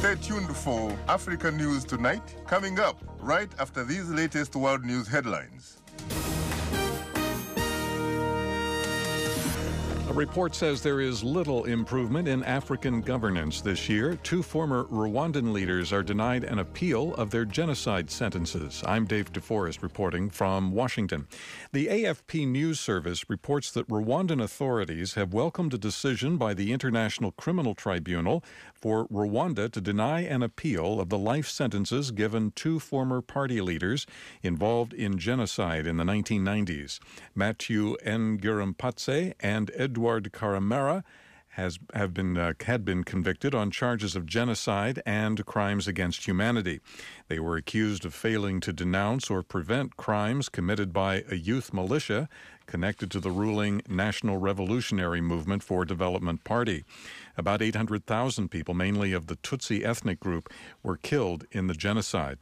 Stay tuned for Africa News Tonight, coming up right after these latest world news headlines. A report says there is little improvement in African governance this year. Two former Rwandan leaders are denied an appeal of their genocide sentences. I'm Dave DeForest reporting from Washington. The AFP News Service reports that Rwandan authorities have welcomed a decision by the International Criminal Tribunal for Rwanda to deny an appeal of the life sentences given two former party leaders involved in genocide in the 1990s. Mathieu Ngirampatse and Edouard Karamera had been convicted on charges of genocide and crimes against humanity. They were accused of failing to denounce or prevent crimes committed by a youth militia connected to the ruling National Revolutionary Movement for Development Party. About 800,000 people, mainly of the Tutsi ethnic group, were killed in the genocide.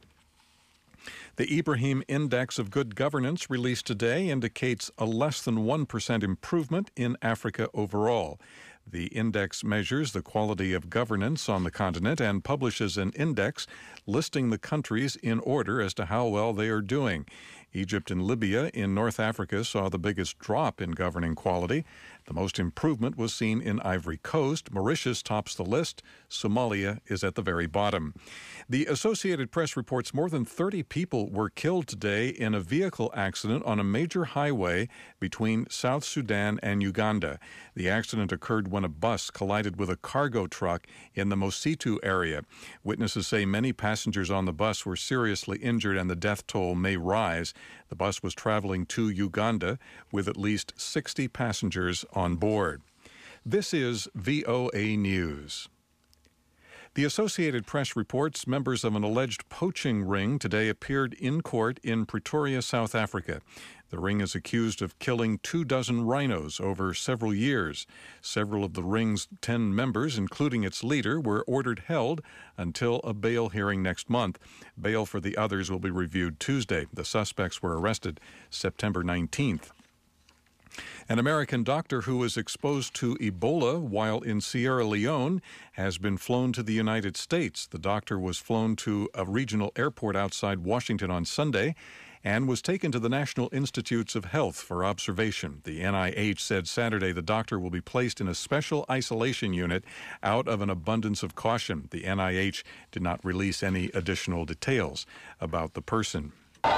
The Ibrahim Index of Good Governance released today indicates a less than 1% improvement in Africa overall. The index measures the quality of governance on the continent and publishes an index listing the countries in order as to how well they are doing. Egypt and Libya in North Africa saw the biggest drop in governing quality. The most improvement was seen in Ivory Coast. Mauritius tops the list. Somalia is at the very bottom. The Associated Press reports more than 30 people were killed today in a vehicle accident on a major highway between South Sudan and Uganda. The accident occurred when a bus collided with a cargo truck in the Mositu area. Witnesses say many passengers on the bus were seriously injured and the death toll may rise. The bus was traveling to Uganda with at least 60 passengers on board. This is VOA News. The Associated Press reports members of an alleged poaching ring today appeared in court in Pretoria, South Africa. The ring is accused of killing 24 rhinos over several years. Several of the ring's 10 members, including its leader, were ordered held until a bail hearing next month. Bail for the others will be reviewed Tuesday. The suspects were arrested September 19th. An American doctor who was exposed to Ebola while in Sierra Leone has been flown to the United States. The doctor was flown to a regional airport outside Washington on Sunday and was taken to the National Institutes of Health for observation. The NIH said Saturday the doctor will be placed in a special isolation unit out of an abundance of caution. The NIH did not release any additional details about the person.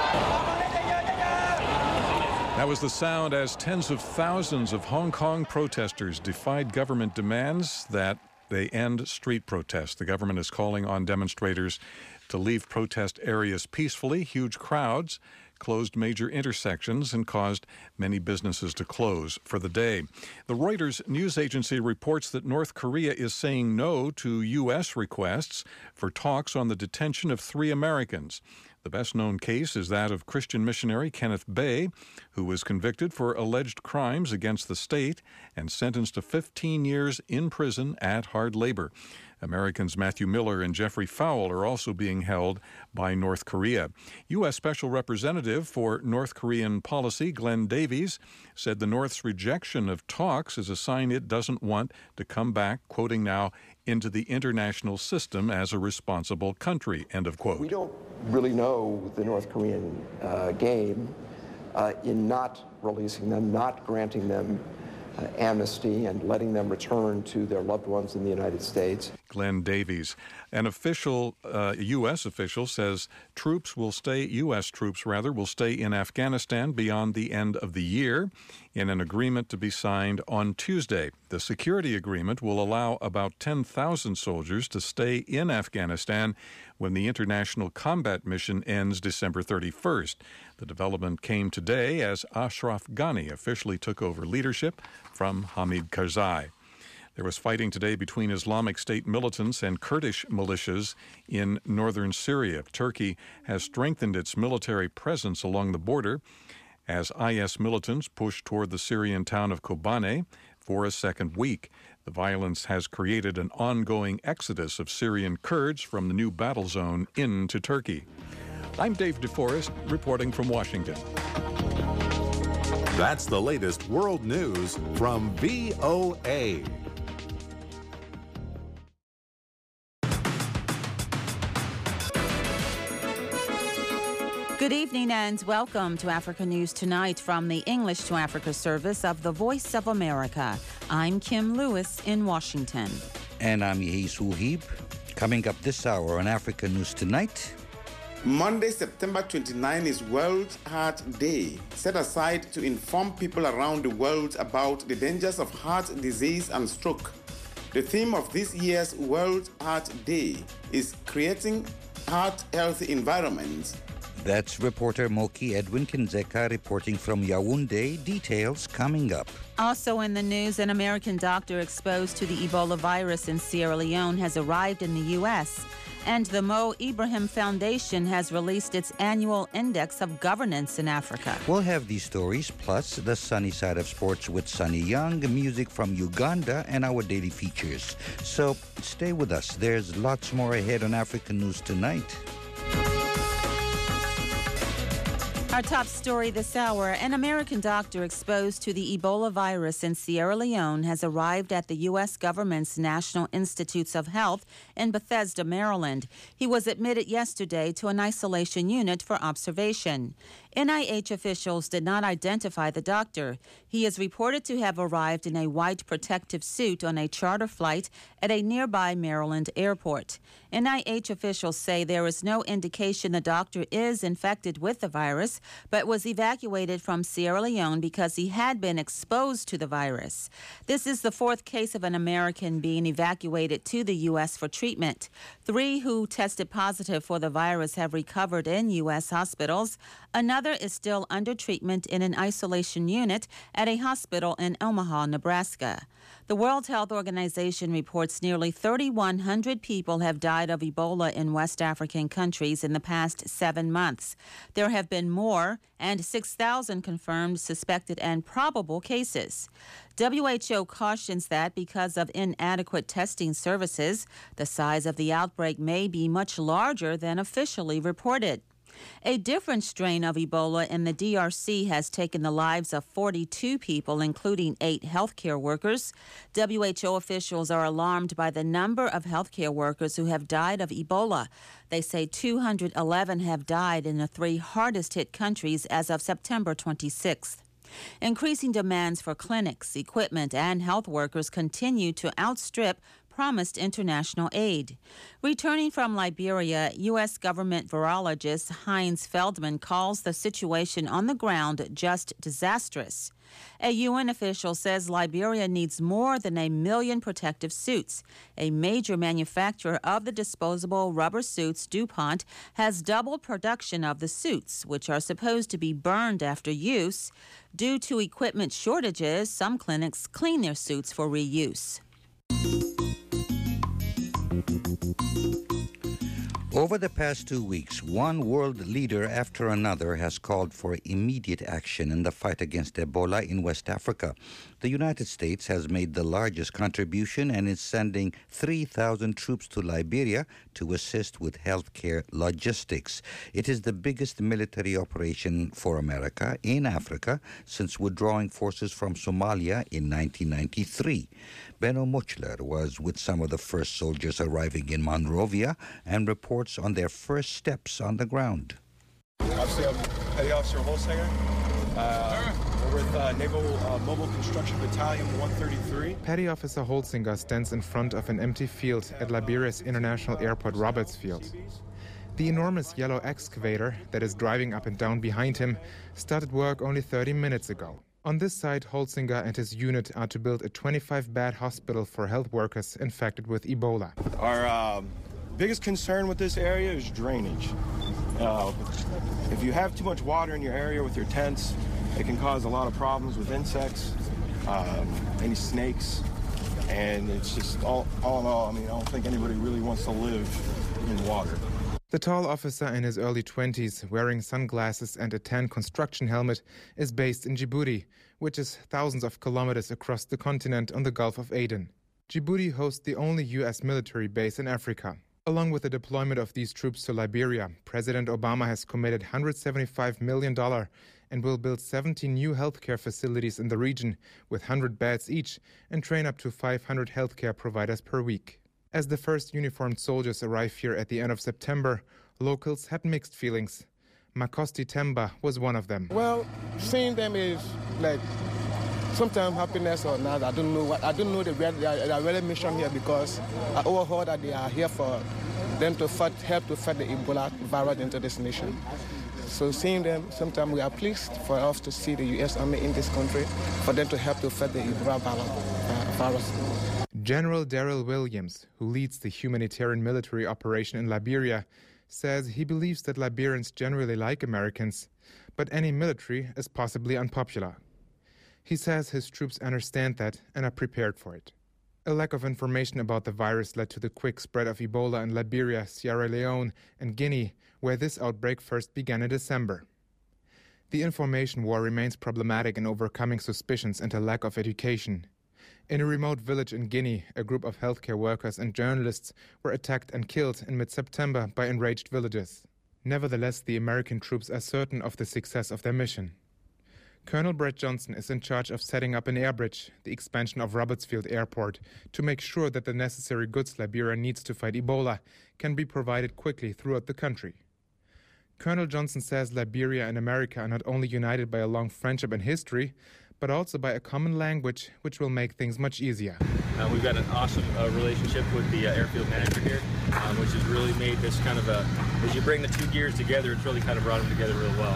That was the sound as tens of thousands of Hong Kong protesters defied government demands that they end street protests. The government is calling on demonstrators to leave protest areas peacefully. Huge crowds closed major intersections and caused many businesses to close for the day. The Reuters news agency reports that North Korea is saying no to U.S. requests for talks on the detention of 3 Americans. The best-known case is that of Christian missionary Kenneth Bae, who was convicted for alleged crimes against the state and sentenced to 15 years in prison at hard labor. Americans Matthew Miller and Jeffrey Fowle are also being held by North Korea. U.S. Special Representative for North Korean policy Glenn Davies said the North's rejection of talks is a sign it doesn't want to come back, quoting now, into the international system as a responsible country, end of quote. We don't really know the North Korean game in not releasing them, not granting them amnesty and letting them return to their loved ones in the United States. Glenn Davies. An official, U.S. official, says U.S. troops will stay in Afghanistan beyond the end of the year in an agreement to be signed on Tuesday. The security agreement will allow about 10,000 soldiers to stay in Afghanistan when the international combat mission ends December 31st. The development came today as Ashraf Ghani officially took over leadership from Hamid Karzai. There was fighting today between Islamic State militants and Kurdish militias in northern Syria. Turkey has strengthened its military presence along the border as IS militants push toward the Syrian town of Kobane for a second week. The violence has created an ongoing exodus of Syrian Kurds from the new battle zone into Turkey. I'm Dave DeForest, reporting from Washington. That's the latest world news from VOA. Good evening and welcome to Africa News Tonight from the English to Africa service of the Voice of America. I'm Kim Lewis in Washington. And I'm Yehis Wuhib. Coming up this hour on Africa News Tonight. Monday, September 29 is World Heart Day, set aside to inform people around the world about the dangers of heart disease and stroke. The theme of this year's World Heart Day is creating heart-healthy environments. That's reporter Moki Edwin Kinzeka reporting from Yaoundé. Details coming up. Also in the news, an American doctor exposed to the Ebola virus in Sierra Leone has arrived in the U.S., and the Mo Ibrahim Foundation has released its annual Index of Governance in Africa. We'll have these stories, plus the sunny side of sports with Sunny Young, music from Uganda, and our daily features. So stay with us. There's lots more ahead on Africa News Tonight. Our top story this hour, an American doctor exposed to the Ebola virus in Sierra Leone has arrived at the U.S. government's National Institutes of Health in Bethesda, Maryland. He was admitted yesterday to an isolation unit for observation. NIH officials did not identify the doctor. He is reported to have arrived in a white protective suit on a charter flight at a nearby Maryland airport. NIH officials say there is no indication the doctor is infected with the virus, but was evacuated from Sierra Leone because he had been exposed to the virus. This is the fourth case of an American being evacuated to the U.S. for treatment. 3 who tested positive for the virus have recovered in U.S. hospitals. Another is still under treatment in an isolation unit at a hospital in Omaha, Nebraska. The World Health Organization reports nearly 3,100 people have died of Ebola in West African countries in the past 7 months. There have been more, and 6,000 confirmed, suspected, and probable cases. WHO cautions that because of inadequate testing services, the size of the outbreak may be much larger than officially reported. A different strain of Ebola in the DRC has taken the lives of 42 people, including 8 healthcare workers. WHO officials are alarmed by the number of healthcare workers who have died of Ebola. They say 211 have died in the 3 hardest-hit countries as of September 26th. Increasing demands for clinics, equipment, and health workers continue to outstrip promised international aid. Returning from Liberia, U.S. government virologist Heinz Feldman calls the situation on the ground just disastrous. A UN official says Liberia needs more than 1 million protective suits. A major manufacturer of the disposable rubber suits, DuPont, has doubled production of the suits, which are supposed to be burned after use. Due to equipment shortages, some clinics clean their suits for reuse. Over the past 2 weeks, one world leader after another has called for immediate action in the fight against Ebola in West Africa. The United States has made the largest contribution and is sending 3,000 troops to Liberia to assist with healthcare logistics. It is the biggest military operation for America in Africa since withdrawing forces from Somalia in 1993. Benno Muchler was with some of the first soldiers arriving in Monrovia and reports on their first steps on the ground. Obviously, I'm Petty Officer Holsinger. We're with Naval Mobile Construction Battalion 133. Petty Officer Holsinger stands in front of an empty field at Liberia's International Airport Roberts Field. The enormous yellow excavator that is driving up and down behind him started work only 30 minutes ago. On this site, Holsinger and his unit are to build a 25-bed hospital for health workers infected with Ebola. Our biggest concern with this area is drainage. If you have too much water in your area with your tents, it can cause a lot of problems with insects, any snakes, and it's just all in all, I mean, I don't think anybody really wants to live in water. The tall officer in his early 20s, wearing sunglasses and a tan construction helmet, is based in Djibouti, which is thousands of kilometers across the continent on the Gulf of Aden. Djibouti hosts the only U.S. military base in Africa. Along with the deployment of these troops to Liberia, President Obama has committed $175 million and will build 70 new healthcare facilities in the region with 100 beds each and train up to 500 healthcare providers per week. As the first uniformed soldiers arrive here at the end of September, locals had mixed feelings. Makosti Temba was one of them. Well, seeing them is like sometimes happiness or not. I don't know the real mission here, because I overheard that they are here for them to help to fight the Ebola virus into this nation. So seeing them, sometimes we are pleased for us to see the U.S. Army in this country, for them to help to fight the Ebola virus. General Daryl Williams, who leads the humanitarian military operation in Liberia, says he believes that Liberians generally like Americans, but any military is possibly unpopular. He says his troops understand that and are prepared for it. A lack of information about the virus led to the quick spread of Ebola in Liberia, Sierra Leone, and Guinea, where this outbreak first began in December. The information war remains problematic in overcoming suspicions and a lack of education. In a remote village in Guinea, a group of healthcare workers and journalists were attacked and killed in mid-September by enraged villagers. Nevertheless, the American troops are certain of the success of their mission. Colonel Brett Johnson is in charge of setting up an air bridge, the expansion of Robertsfield Airport, to make sure that the necessary goods Liberia needs to fight Ebola can be provided quickly throughout the country. Colonel Johnson says Liberia and America are not only united by a long friendship and history, but also by a common language, which will make things much easier. We've got an awesome relationship with the airfield manager here, which has really made this kind of as you bring the two gears together, it's really kind of brought them together real well.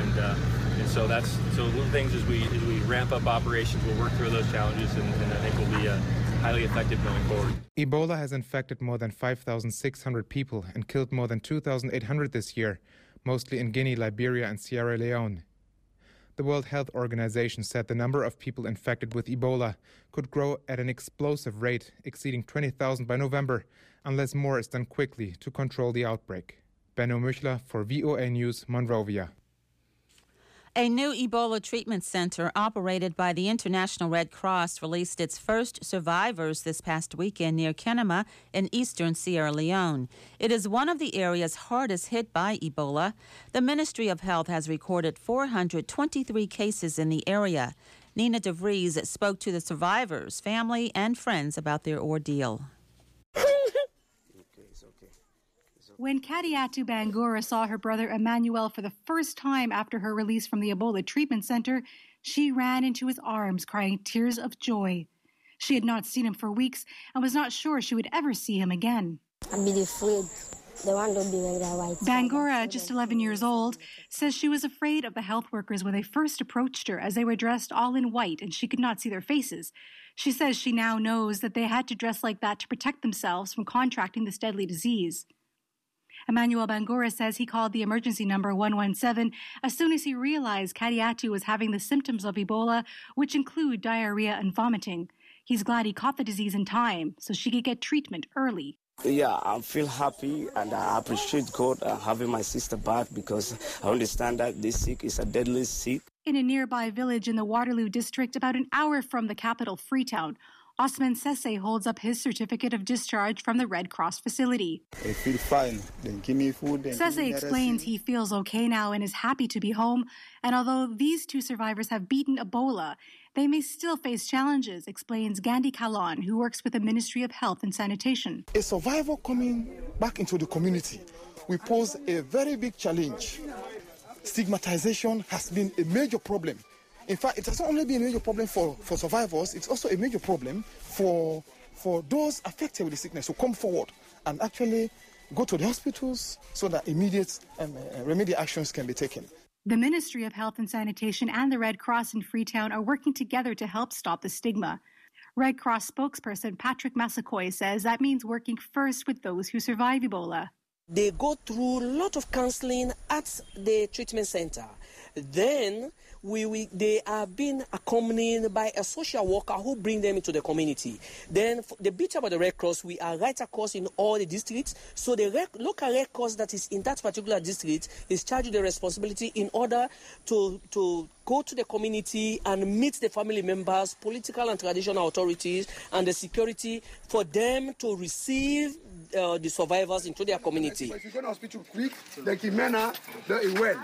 And so little things as we ramp up operations, we'll work through those challenges, and I think we'll be highly effective going forward. Ebola has infected more than 5,600 people and killed more than 2,800 this year, mostly in Guinea, Liberia, and Sierra Leone. The World Health Organization said the number of people infected with Ebola could grow at an explosive rate, exceeding 20,000 by November, unless more is done quickly to control the outbreak. Benno Müchler for VOA News, Monrovia. A new Ebola treatment center operated by the International Red Cross released its first survivors this past weekend near Kenema in eastern Sierra Leone. It is one of the areas hardest hit by Ebola. The Ministry of Health has recorded 423 cases in the area. Nina DeVries spoke to the survivors, family, and friends about their ordeal. When Kadiatu Bangura saw her brother Emmanuel for the first time after her release from the Ebola treatment center, she ran into his arms, crying tears of joy. She had not seen him for weeks and was not sure she would ever see him again. I'd be afraid. Bangura, just 11 years old, says she was afraid of the health workers when they first approached her, as they were dressed all in white and she could not see their faces. She says she now knows that they had to dress like that to protect themselves from contracting this deadly disease. Emmanuel Bangura says he called the emergency number 117 as soon as he realized Kadiatu was having the symptoms of Ebola, which include diarrhea and vomiting. He's glad he caught the disease in time so she could get treatment early. Yeah, I feel happy and I appreciate God having my sister back, because I understand that this sick is a deadly sick. In a nearby village in the Waterloo district, about an hour from the capital, Freetown, Osman Sese holds up his certificate of discharge from the Red Cross facility. I feel fine. Then give me food. Sese explains he feels okay now and is happy to be home. And although these two survivors have beaten Ebola, they may still face challenges, explains Gandhi Kalan, who works with the Ministry of Health and Sanitation. A survivor coming back into the community, we pose a very big challenge. Stigmatization has been a major problem. In fact, it has not only been a major problem for survivors, it's also a major problem for those affected with the sickness to come forward and actually go to the hospitals so that immediate remedial actions can be taken. The Ministry of Health and Sanitation and the Red Cross in Freetown are working together to help stop the stigma. Red Cross spokesperson Patrick Massakoy says that means working first with those who survive Ebola. They go through a lot of counseling at the treatment center. Then they are being accompanied by a social worker who bring them into the community. Then the bit about the Red Cross, we are right across in all the districts. So the local Red Cross that is in that particular district is charged with the responsibility in order to go to the community and meet the family members, political and traditional authorities, and the security for them to receive the survivors into their community. If you go to hospital quick, the Kimena, the well.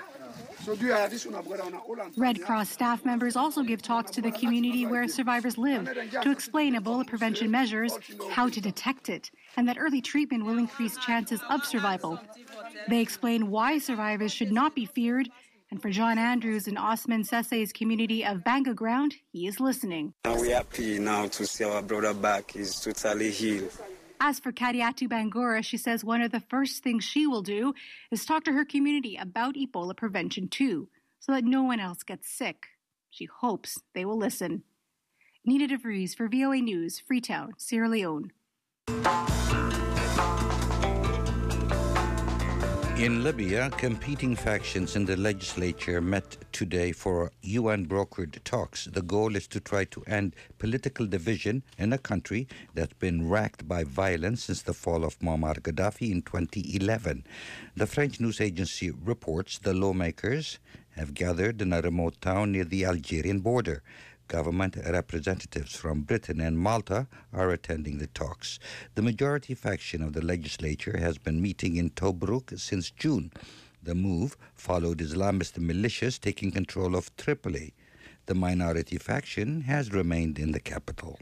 Red Cross staff members also give talks to the community where survivors live to explain Ebola prevention measures, how to detect it, and that early treatment will increase chances of survival. They explain why survivors should not be feared, and for John Andrews in Osman Sesay's community of Banga Ground, he is listening. We're happy now to see our brother back. He's totally healed. As for Kadiatu Bangura, she says one of the first things she will do is talk to her community about Ebola prevention too, so that no one else gets sick. She hopes they will listen. Nina DeVries for VOA News, Freetown, Sierra Leone. In Libya, competing factions in the legislature met today for UN-brokered talks. The goal is to try to end political division in a country that's been racked by violence since the fall of Muammar Gaddafi in 2011. The French news agency reports the lawmakers have gathered in a remote town near the Algerian border. Government representatives from Britain and Malta are attending the talks. The majority faction of the legislature has been meeting in Tobruk since June. The move followed Islamist militias taking control of Tripoli. The minority faction has remained in the capital.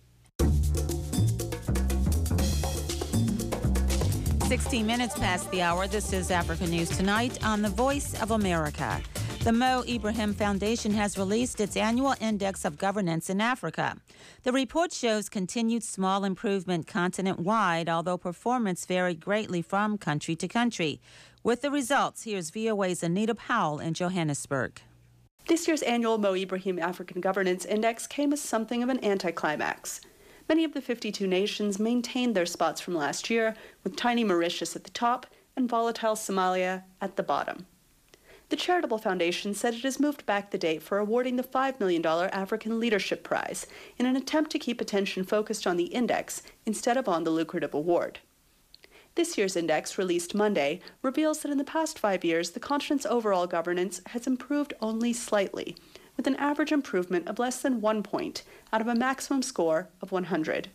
16 minutes past the hour. This is Africa News Tonight on the Voice of America. The Mo Ibrahim Foundation has released its annual Index of Governance in Africa. The report shows continued small improvement continent-wide, although performance varied greatly from country to country. With the results, here's VOA's Anita Powell in Johannesburg. This year's annual Mo Ibrahim African Governance Index came as something of an anticlimax. Many of the 52 nations maintained their spots from last year, with tiny Mauritius at the top and volatile Somalia at the bottom. The charitable foundation said it has moved back the date for awarding the $5 million African Leadership Prize in an attempt to keep attention focused on the index instead of on the lucrative award. This year's index, released Monday, reveals that in the past 5 years, the continent's overall governance has improved only slightly, with an average improvement of less than 1 point out of a maximum score of 100.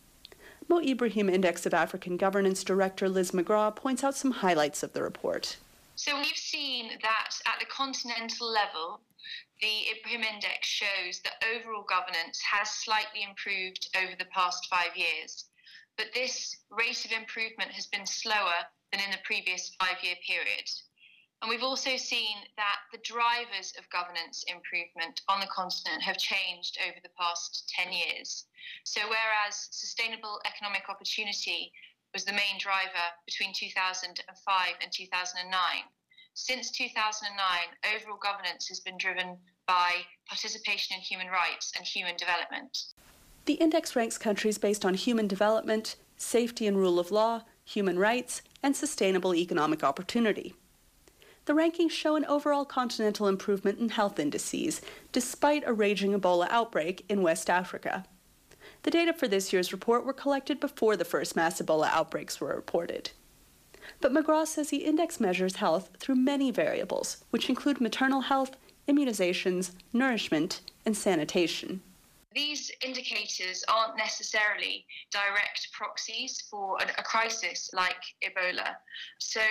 Mo Ibrahim Index of African Governance Director Liz McGraw points out some highlights of the report. So we've seen that at the continental level, the Ibrahim Index shows that overall governance has slightly improved over the past 5 years. But this rate of improvement has been slower than in the previous 5-year period. And we've also seen that the drivers of governance improvement on the continent have changed over the past 10 years. So whereas sustainable economic opportunity was the main driver between 2005 and 2009, since 2009, overall governance has been driven by participation in human rights and human development. The index ranks countries based on human development, safety and rule of law, human rights, and sustainable economic opportunity. The rankings show an overall continental improvement in health indices, despite a raging Ebola outbreak in West Africa. The data for this year's report were collected before the first mass Ebola outbreaks were reported. But McGraw says the index measures health through many variables, which include maternal health, immunizations, nourishment, and sanitation. These indicators aren't necessarily direct proxies for a crisis like Ebola. So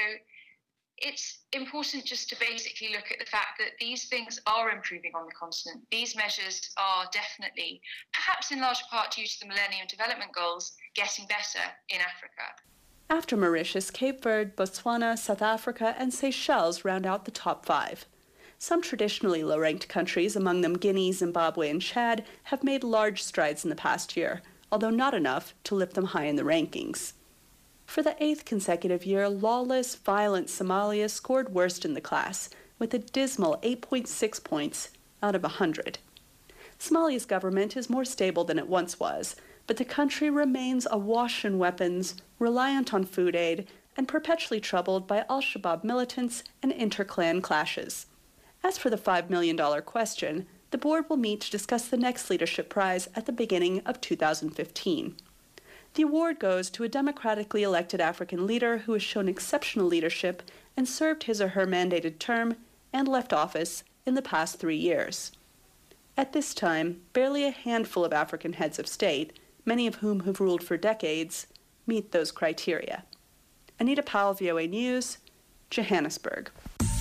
it's important just to basically look at the fact that these things are improving on the continent. These measures are definitely, perhaps in large part due to the Millennium Development Goals, getting better in Africa. After Mauritius, Cape Verde, Botswana, South Africa, and Seychelles round out the top 5. Some traditionally low-ranked countries, among them Guinea, Zimbabwe, and Chad, have made large strides in the past year, although not enough to lift them high in the rankings. For the 8th consecutive year, lawless, violent Somalia scored worst in the class, with a dismal 8.6 points out of 100. Somalia's government is more stable than it once was, but the country remains awash in weapons, reliant on food aid, and perpetually troubled by al-Shabaab militants and inter-clan clashes. As for the $5 million question, the board will meet to discuss the next leadership prize at the beginning of 2015. The award goes to a democratically elected African leader who has shown exceptional leadership and served his or her mandated term and left office in the past 3 years. At this time, barely a handful of African heads of state, many of whom have ruled for decades, meet those criteria. Anita Powell, VOA News, Johannesburg.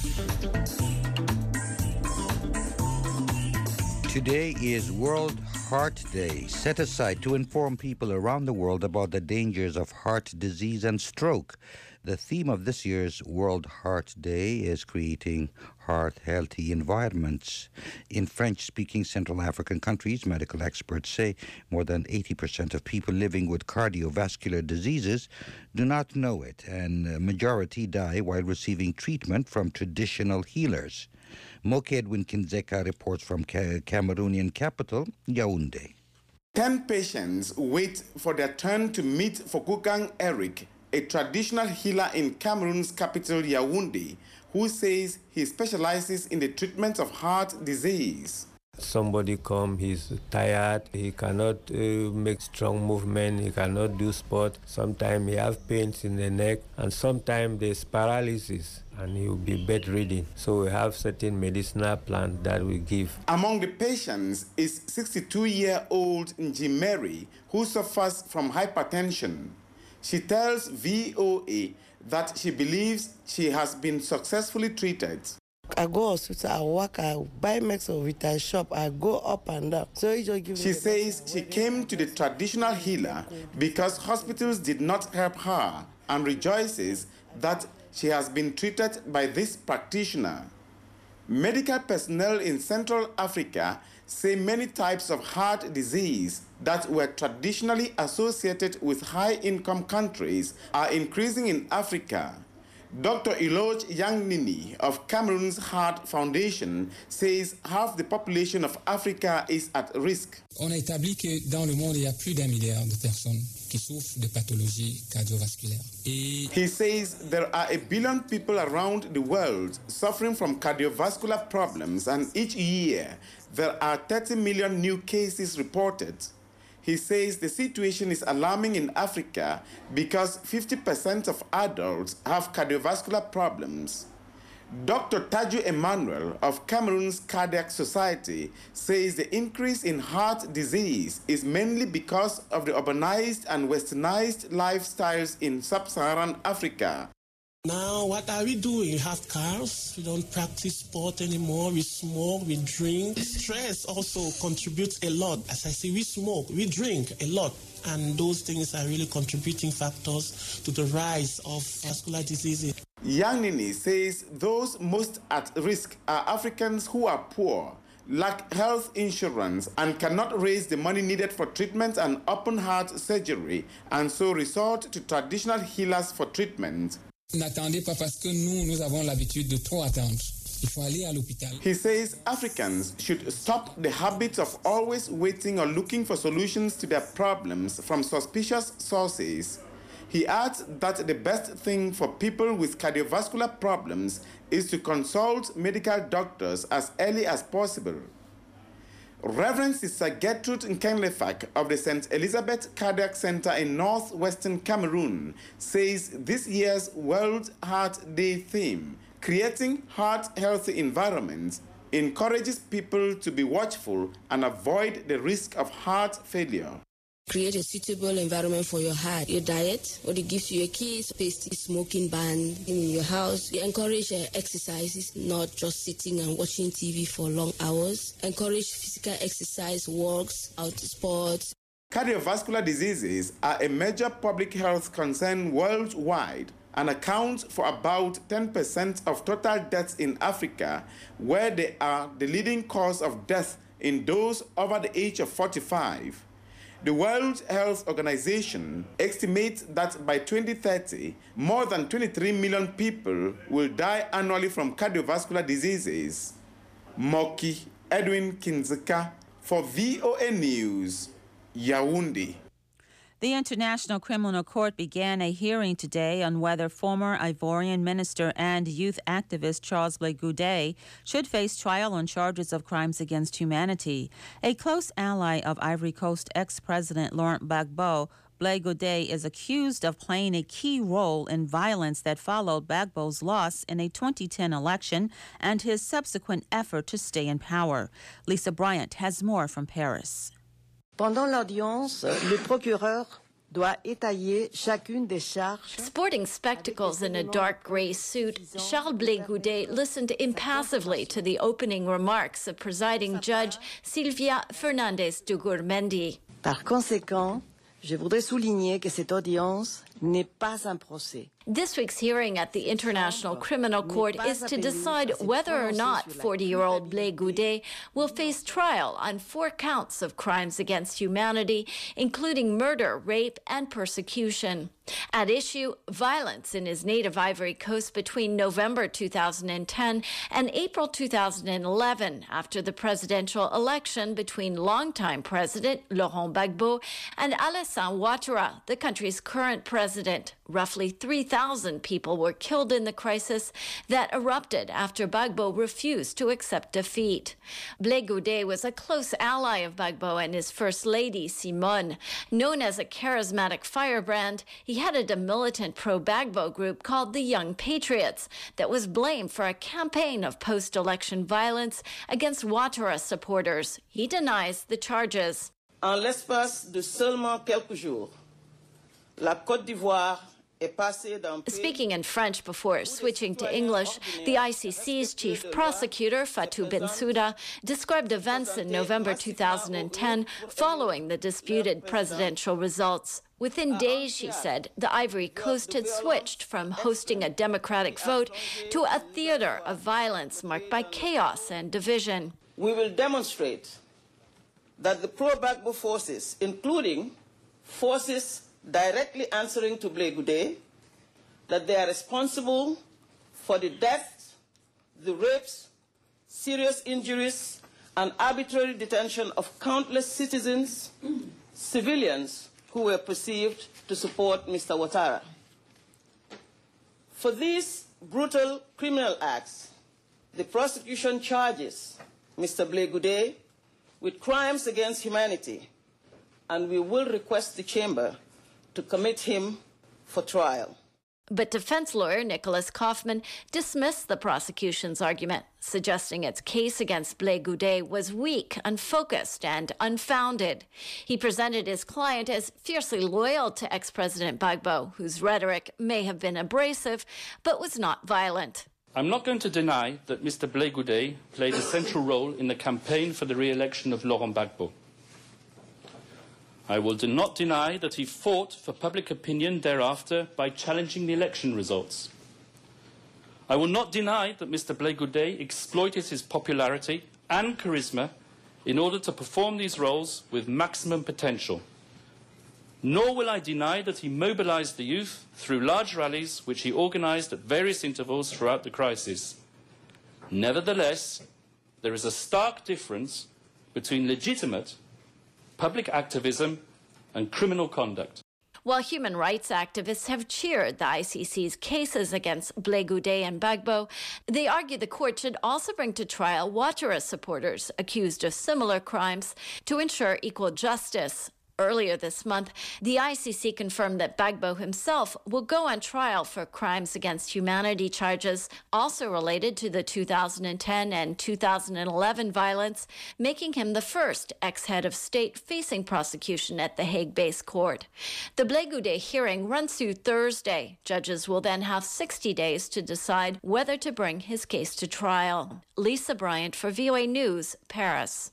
Today is World Heart Day, set aside to inform people around the world about the dangers of heart disease and stroke. The theme of this year's World Heart Day is creating heart-healthy environments. In French-speaking Central African countries, medical experts say more than 80% of people living with cardiovascular diseases do not know it, and a majority die while receiving treatment from traditional healers. Moke Edwin Kinzeka reports from Cameroonian capital, Yaoundé. 10 patients wait for their turn to meet Fokukang Eric, a traditional healer in Cameroon's capital, Yaoundé, who says he specializes in the treatment of heart disease. Somebody come, he's tired, he cannot make strong movement, he cannot do sport. Sometimes he have pains in the neck, and sometimes there's paralysis, and he will be bedridden. So we have certain medicinal plants that we give. Among the patients is 62-year-old Njimeri, who suffers from hypertension. She tells VOA that she believes she has been successfully treated. I go hospital, I work, I buy Mexo with I shop, I go up and down. So he just give She says she came to the traditional healer because hospitals did not help her, and rejoices that she has been treated by this practitioner. Medical personnel in Central Africa say many types of heart disease that were traditionally associated with high-income countries are increasing in Africa. Dr. Iloj Yangnini of Cameroon's Heart Foundation says half the population of Africa is at risk. On a établi que dans le monde, il y a plus d'1 milliard de personnes qui souffrent de pathologies cardiovasculaires. He says there are 1 billion people around the world suffering from cardiovascular problems, and each year there are 30 million new cases reported. He says the situation is alarming in Africa because 50% of adults have cardiovascular problems. Dr. Taju Emmanuel of Cameroon's Cardiac Society says the increase in heart disease is mainly because of the urbanized and westernized lifestyles in sub-Saharan Africa. Now, what are we doing? We have cars, we don't practice sport anymore, we smoke, we drink. Stress also contributes a lot. As I say, we smoke, we drink a lot. And those things are really contributing factors to the rise of vascular diseases. Yangnini says those most at risk are Africans who are poor, lack health insurance, and cannot raise the money needed for treatment and open heart surgery, and so resort to traditional healers for treatment. N'attendez pas parce que nous avons l'habitude de trop attendre. Il faut aller à l'hôpital. He says Africans should stop the habit of always waiting or looking for solutions to their problems from suspicious sources. He adds that the best thing for people with cardiovascular problems is to consult medical doctors as early as possible. Reverend Sister Gertrude Nkenlefak of the St. Elizabeth Cardiac Center in northwestern Cameroon says this year's World Heart Day theme, creating heart-healthy environments, encourages people to be watchful and avoid the risk of heart failure. Create a suitable environment for your heart. Your diet, what it gives you a key space, smoking ban in your house. You encourage exercises, not just sitting and watching TV for long hours. Encourage physical exercise, walks, out sports. Cardiovascular diseases are a major public health concern worldwide and account for about 10% of total deaths in Africa, where they are the leading cause of death in those over the age of 45. The World Health Organization estimates that by 2030, more than 23 million people will die annually from cardiovascular diseases. Moki Edwin Kinzeka for VOA News, Yaoundé. The International Criminal Court began a hearing today on whether former Ivorian minister and youth activist Charles Blé Goudet should face trial on charges of crimes against humanity. A close ally of Ivory Coast ex-president Laurent Gbagbo, Blé Goudet is accused of playing a key role in violence that followed Gbagbo's loss in a 2010 election and his subsequent effort to stay in power. Lisa Bryant has more from Paris. Pendant l'audience, le procureur Sporting spectacles in a dark gray suit, Charles Blé Goudet listened impassively to the opening remarks of presiding judge Silvia Fernandez de Gourmendi. Par conséquent, je voudrais souligner que cette audience n'est pas un procès. This week's hearing at the International Criminal Court is to decide whether or not 40-year-old Blé Goudet will face trial on 4 counts of crimes against humanity, including murder, rape, and persecution. At issue, violence in his native Ivory Coast between November 2010 and April 2011, after the presidential election between longtime President Laurent Gbagbo and Alassane Ouattara, the country's current president. Roughly 3,000 people were killed in the crisis that erupted after Gbagbo refused to accept defeat. Blé Goudet was a close ally of Gbagbo and his First Lady, Simone. Known as a charismatic firebrand, he headed a militant pro-Gbagbo group called the Young Patriots that was blamed for a campaign of post-election violence against Ouattara supporters. He denies the charges. En l'espace de seulement quelques jours, la Côte d'Ivoire Speaking in French before switching to English, the ICC's chief prosecutor, Fatou Bensouda, described events in November 2010 following the disputed presidential results. Within days, she said, the Ivory Coast had switched from hosting a democratic vote to a theater of violence marked by chaos and division. We will demonstrate that the pro-Gbagbo forces, including forces directly answering to Blé Goudet, that they are responsible for the deaths, the rapes, serious injuries, and arbitrary detention of countless citizens, civilians who were perceived to support Mr. Ouattara. For these brutal criminal acts, the prosecution charges Mr. Blé Goudet with crimes against humanity, and we will request the Chamber to commit him for trial. But defense lawyer Nicholas Kaufman dismissed the prosecution's argument, suggesting its case against Blé Goudet was weak, unfocused, and unfounded. He presented his client as fiercely loyal to ex-President Gbagbo, whose rhetoric may have been abrasive, but was not violent. I'm not going to deny that Mr. Blé Goudet played a central role in the campaign for the re-election of Laurent Gbagbo. I will not deny that he fought for public opinion thereafter by challenging the election results. I will not deny that Mr. Blé Goudet exploited his popularity and charisma in order to perform these roles with maximum potential. Nor will I deny that he mobilized the youth through large rallies which he organized at various intervals throughout the crisis. Nevertheless, there is a stark difference between legitimate public activism and criminal conduct. While human rights activists have cheered the ICC's cases against Blé Goudet and Gbagbo, they argue the court should also bring to trial Ouattara supporters accused of similar crimes to ensure equal justice. Earlier this month, the ICC confirmed that Gbagbo himself will go on trial for crimes against humanity charges, also related to the 2010 and 2011 violence, making him the first ex-head of state facing prosecution at the Hague-based court. The Blé Goudet hearing runs through Thursday. Judges will then have 60 days to decide whether to bring his case to trial. Lisa Bryant for VOA News, Paris.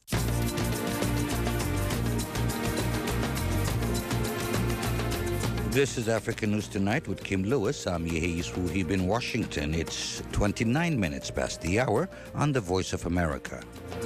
This is African News Tonight with Kim Lewis. I'm Yehis Wuhib in Washington. It's 29 minutes past the hour on the Voice of America.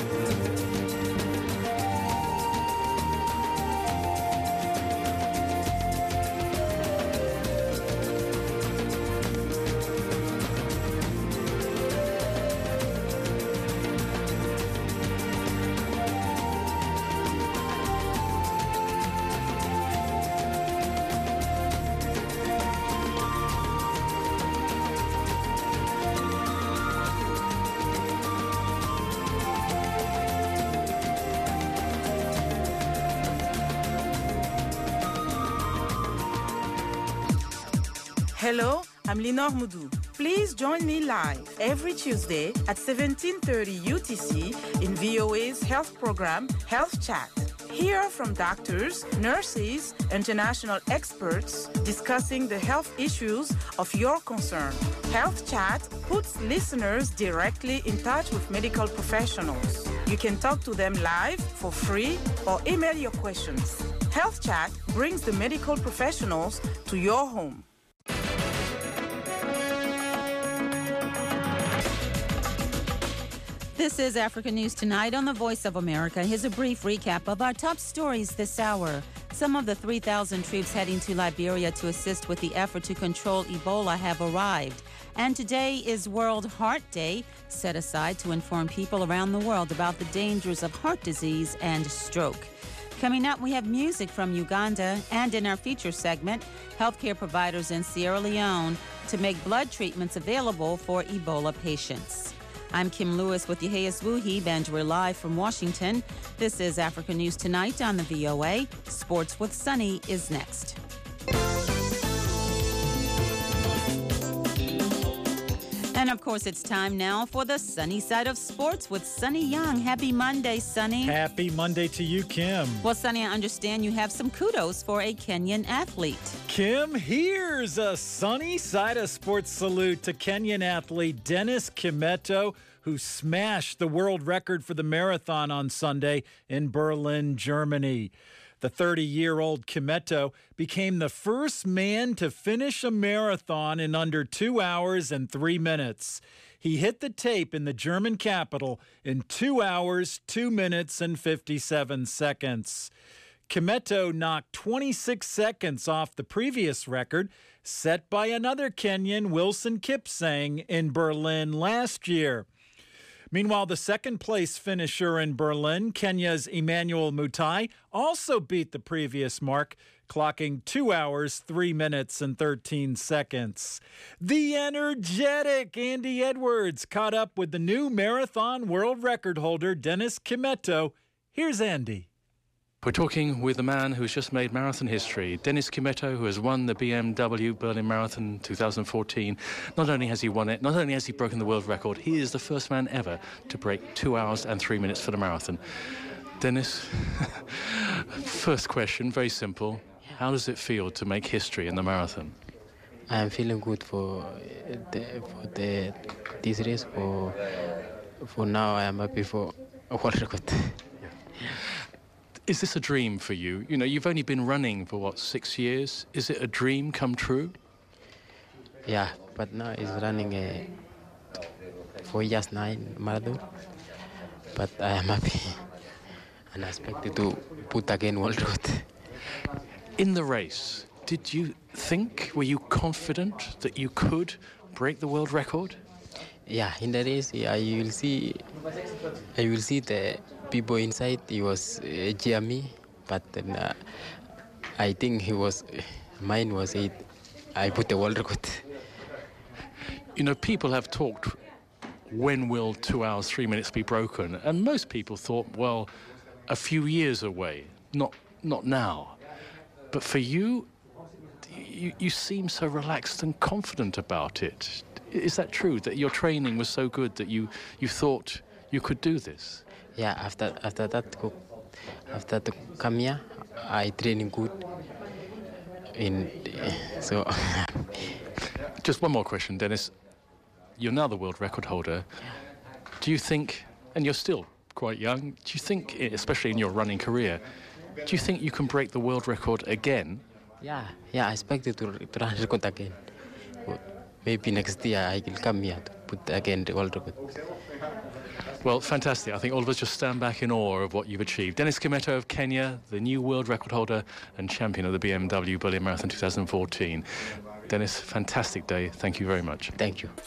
Hello, I'm Lenore Moudou. Please join me live every Tuesday at 17:30 UTC in VOA's health program, Health Chat. Hear from doctors, nurses, international experts discussing the health issues of your concern. Health Chat puts listeners directly in touch with medical professionals. You can talk to them live for free or email your questions. Health Chat brings the medical professionals to your home. This is Africa News Tonight on the Voice of America. Here's a brief recap of our top stories this hour. Some of the 3,000 troops heading to Liberia to assist with the effort to control Ebola have arrived. And today is World Heart Day, set aside to inform people around the world about the dangers of heart disease and stroke. Coming up, we have music from Uganda, and in our feature segment, healthcare providers in Sierra Leone to make blood treatments available for Ebola patients. I'm Kim Lewis with Yehias Wuhib, and we're live from Washington. This is Africa News Tonight on the VOA. Sports with Sunny is next. And of course, it's time now for the sunny side of sports with Sunny Young. Happy Monday, Sunny. Happy Monday to you, Kim. Well, Sunny, I understand you have some kudos for a Kenyan athlete. Kim, here's a sunny side of sports salute to Kenyan athlete Dennis Kimeto, who smashed the world record for the marathon on Sunday in Berlin, Germany. The 30-year-old Kimeto became the first man to finish a marathon in under 2 hours and 3 minutes. He hit the tape in the German capital in 2 hours, 2 minutes, and 57 seconds. Kimeto knocked 26 seconds off the previous record set by another Kenyan, Wilson Kipsang, in Berlin last year. Meanwhile, the second-place finisher in Berlin, Kenya's Emmanuel Mutai, also beat the previous mark, clocking 2 hours, 3 minutes, and 13 seconds. The energetic Andy Edwards caught up with the new marathon world record holder, Dennis Kimeto. Here's Andy. We're talking with a man who's just made marathon history, Dennis Kimeto, who has won the BMW Berlin Marathon 2014. Not only has he won it, not only has he broken the world record, he is the first man ever to break 2 hours and 3 minutes for the marathon. Dennis, first question, very simple. How does it feel to make history in the marathon? I am feeling good for this race. For now, I am happy for a world record. Is this a dream for you? You know, you've only been running for, 6 years? Is it a dream come true? Yeah, but now it's running 4 years now in marathon. But I am happy and I expect to put again world record. In the race, were you confident that you could break the world record? Yeah, in the race, I will see the people inside. He was cheer me, but I think mine was it. I put the world record. You know, people have talked, when will 2 hours, 3 minutes be broken? And most people thought, well, a few years away, not now. But for you seem so relaxed and confident about it. Is that true, that your training was so good that you thought you could do this? Yeah, after to come here, I training good. So. Just one more question, Dennis. You're now the world record holder. Do you think, and you're still quite young, do you think, especially in your running career, do you think you can break the world record again? Yeah, I expect to run record again. Maybe next year I will come here to put again the world record. Well, fantastic. I think all of us just stand back in awe of what you've achieved. Dennis Kimeto of Kenya, the new world record holder and champion of the BMW Berlin Marathon 2014. Dennis, fantastic day. Thank you very much. Thank you.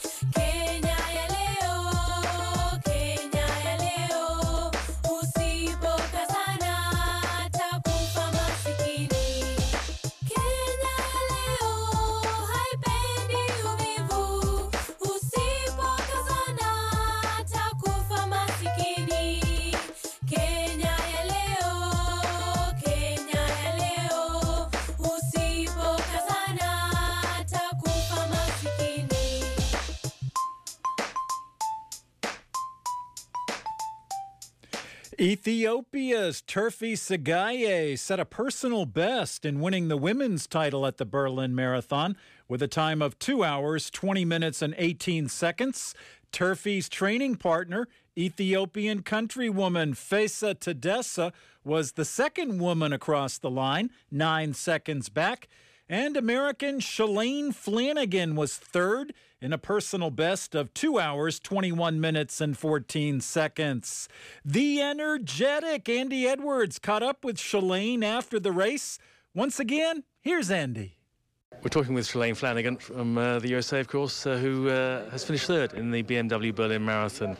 Ethiopia's Turfi Tsegay set a personal best in winning the women's title at the Berlin Marathon with a time of 2 hours, 20 minutes, and 18 seconds. Turfi's training partner, Ethiopian countrywoman Fesa Tadessa, was the second woman across the line, 9 seconds back. And American Shalane Flanagan was third in a personal best of 2 hours, 21 minutes, and 14 seconds. The energetic Andy Edwards caught up with Shalane after the race. Once again, here's Andy. We're talking with Shalane Flanagan from the USA, of course, who has finished third in the BMW Berlin Marathon.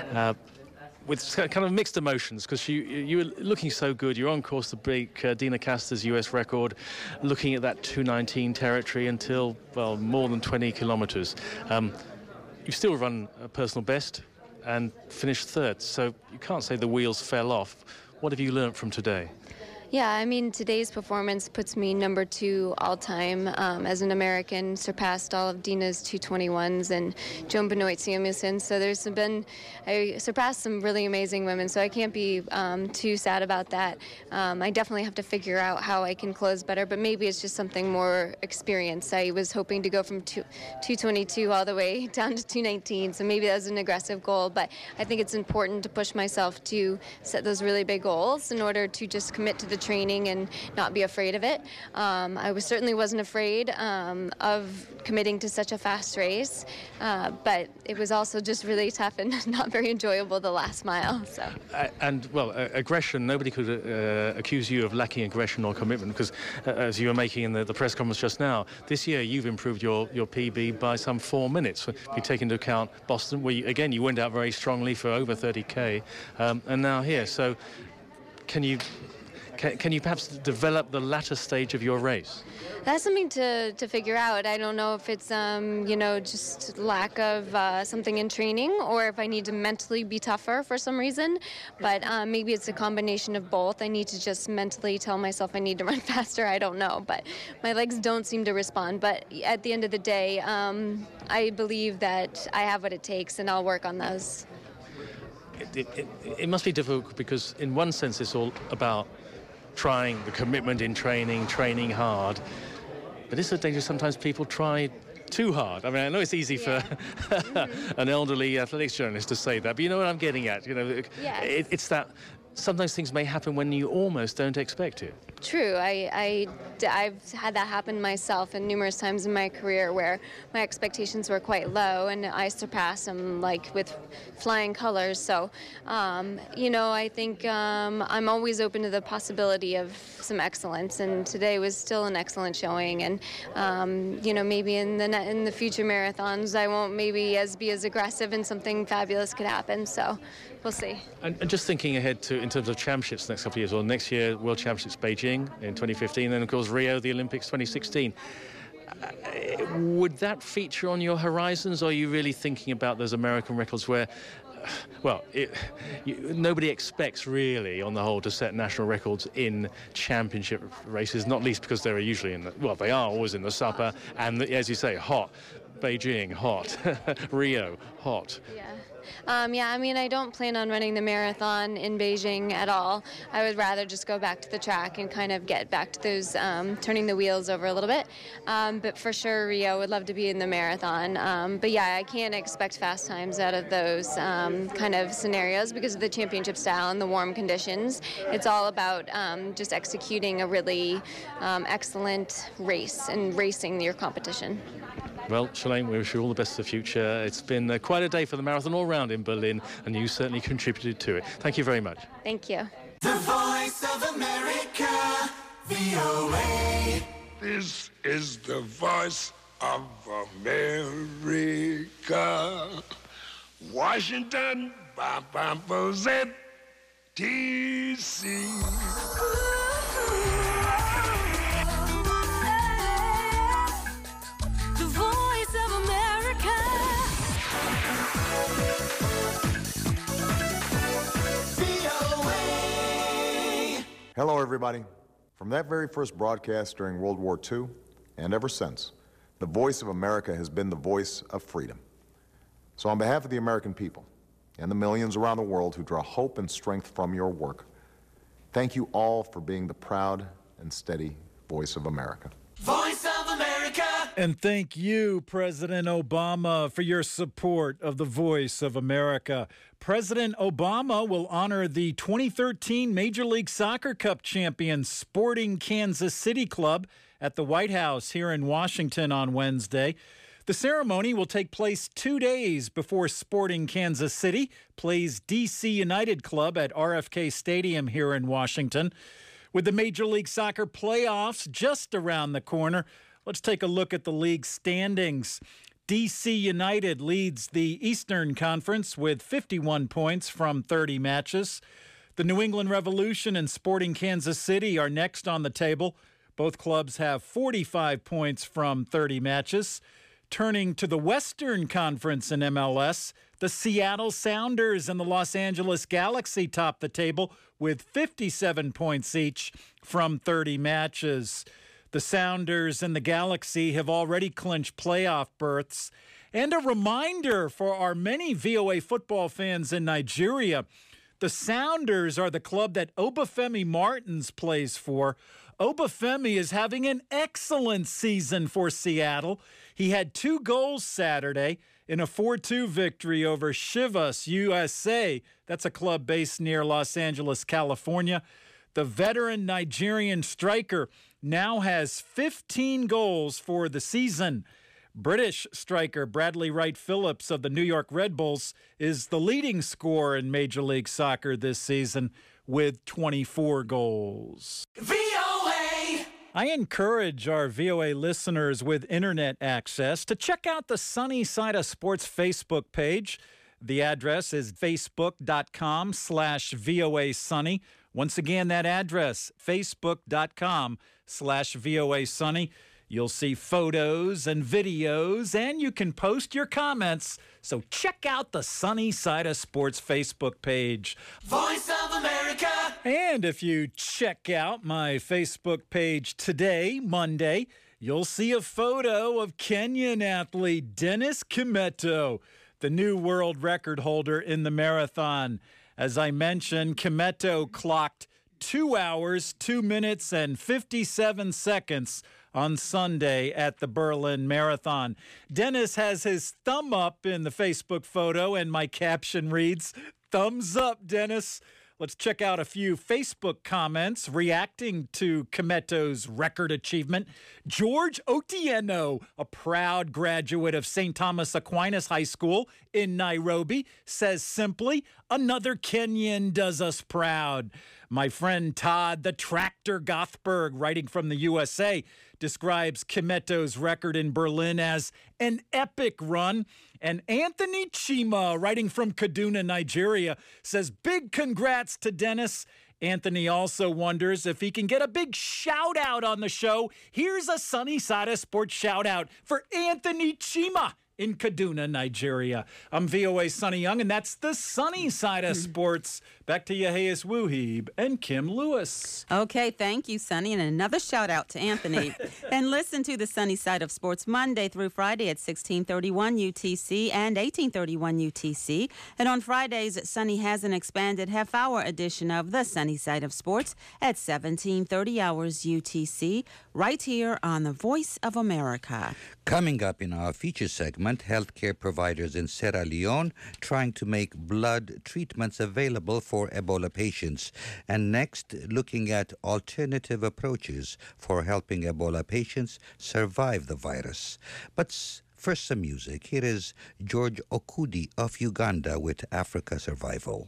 With kind of mixed emotions, because you were looking so good. You're on course to break Dina Caster's US record, looking at that 2:19 territory until, well, more than 20 kilometers. You still run a personal best and finished third, so you can't say the wheels fell off. What have you learned from today? Yeah, I mean, today's performance puts me number 2 all-time as an American, surpassed all of Dina's 2:21s and Joan Benoit Samuelson. So I surpassed some really amazing women, so I can't be too sad about that. I definitely have to figure out how I can close better, but maybe it's just something more experience. I was hoping to go from 2:22 all the way down to 2:19, so maybe that was an aggressive goal, but I think it's important to push myself to set those really big goals in order to just commit to the training and not be afraid of it. I certainly wasn't afraid of committing to such a fast race, but it was also just really tough and not very enjoyable the last mile. So. Aggression, nobody could accuse you of lacking aggression or commitment, because as you were making in the press conference just now, this year you've improved your PB by some 4 minutes. If you take into account Boston, where you went out very strongly for over 30K, and now here. So can you perhaps develop the latter stage of your race? That's something to figure out. I don't know if it's, just lack of something in training, or if I need to mentally be tougher for some reason. But maybe it's a combination of both. I need to just mentally tell myself I need to run faster. I don't know. But my legs don't seem to respond. But at the end of the day, I believe that I have what it takes, and I'll work on those. It must be difficult, because in one sense it's all about trying, the commitment in training hard. But it's so dangerous sometimes people try too hard. I mean, I know it's easy for an elderly athletics journalist to say that, but you know what I'm getting at. It's that sometimes things may happen when you almost don't expect it. True. I've had that happen myself, and numerous times in my career where my expectations were quite low and I surpassed them with flying colors. So, I think I'm always open to the possibility of some excellence, and today was still an excellent showing. And maybe in the future marathons I won't be as aggressive, and something fabulous could happen. So we'll see. And just thinking ahead to in terms of championships next couple of years, or next year World Championships Beijing in 2015, and of course Rio, the Olympics 2016. Would that feature on your horizons, or are you really thinking about those American records where, nobody expects really on the whole to set national records in championship races, not least because they're usually they are always in the supper, and as you say, hot. Beijing, hot. Rio, hot. Yeah. I don't plan on running the marathon in Beijing at all. I would rather just go back to the track and kind of get back to those turning the wheels over a little bit. But for sure, Rio, would love to be in the marathon. I can't expect fast times out of those kind of scenarios because of the championship style and the warm conditions. It's all about just executing a really excellent race and racing your competition. Well, Shalane, we wish you all the best for the future. It's been quite a day for the marathon all round in Berlin, and you certainly contributed to it. Thank you very much. Thank you. The Voice of America, VOA. This is the Voice of America. Washington, D.C. Hello, everybody. From that very first broadcast during World War II, and ever since, the Voice of America has been the voice of freedom. So on behalf of the American people, and the millions around the world who draw hope and strength from your work. Thank you all for being the proud and steady voice of America. Voice of America. And thank you, President Obama, for your support of the Voice of America. President Obama will honor the 2013 Major League Soccer Cup champion Sporting Kansas City Club at the White House here in Washington on Wednesday. The ceremony will take place 2 days before Sporting Kansas City plays D.C. United Club at RFK Stadium here in Washington. With the Major League Soccer playoffs just around the corner, let's take a look at the league standings. D.C. United leads the Eastern Conference with 51 points from 30 matches. The New England Revolution and Sporting Kansas City are next on the table. Both clubs have 45 points from 30 matches. Turning to the Western Conference in MLS, the Seattle Sounders and the Los Angeles Galaxy top the table with 57 points each from 30 matches. The Sounders and the Galaxy have already clinched playoff berths. And a reminder for our many VOA football fans in Nigeria, the Sounders are the club that Obafemi Martins plays for. Obafemi is having an excellent season for Seattle. He had 2 goals Saturday in a 4-2 victory over Chivas USA. That's a club based near Los Angeles, California. The veteran Nigerian striker now has 15 goals for the season. British striker Bradley Wright Phillips of the New York Red Bulls is the leading scorer in Major League Soccer this season with 24 goals. VOA! I encourage our VOA listeners with internet access to check out the Sunny Side of Sports Facebook page. The address is facebook.com/VOA Sunny. Once again, that address, facebook.com/VOA Sunny. You'll see photos and videos, and you can post your comments. So check out the Sunny Side of Sports Facebook page. Voice of America. And if you check out my Facebook page today, Monday, you'll see a photo of Kenyan athlete Dennis Kimeto, the new world record holder in the marathon. As I mentioned, Kimeto clocked 2 hours, 2 minutes, and 57 seconds on Sunday at the Berlin Marathon. Dennis has his thumb up in the Facebook photo, and my caption reads, "Thumbs up, Dennis." Let's check out a few Facebook comments reacting to Kimeto's record achievement. George Otieno, a proud graduate of St. Thomas Aquinas High School in Nairobi, says simply, "Another Kenyan does us proud." My friend Todd, the Tractor Gothberg, writing from the USA, describes Kimeto's record in Berlin as an epic run. And Anthony Chima, writing from Kaduna, Nigeria, says big congrats to Dennis. Anthony also wonders if he can get a big shout out on the show. Here's a Sunny Side of Sports shout out for Anthony Chima in Kaduna, Nigeria. I'm VOA Sonny Young, and that's the Sunny Side of Sports. Back to Yahayas Wuhib and Kim Lewis. Okay, thank you, Sonny, and another shout out to Anthony. And listen to the Sunny Side of Sports Monday through Friday at 1631 UTC and 1831 UTC. And on Fridays, Sunny has an expanded half-hour edition of the Sunny Side of Sports at 1730 hours UTC, right here on the Voice of America. Coming up in our feature segment, healthcare providers in Sierra Leone trying to make blood treatments available for Ebola patients. And next, looking at alternative approaches for helping Ebola patients survive the virus. But first, some music. Here is George Okudi of Uganda with Africa Survival.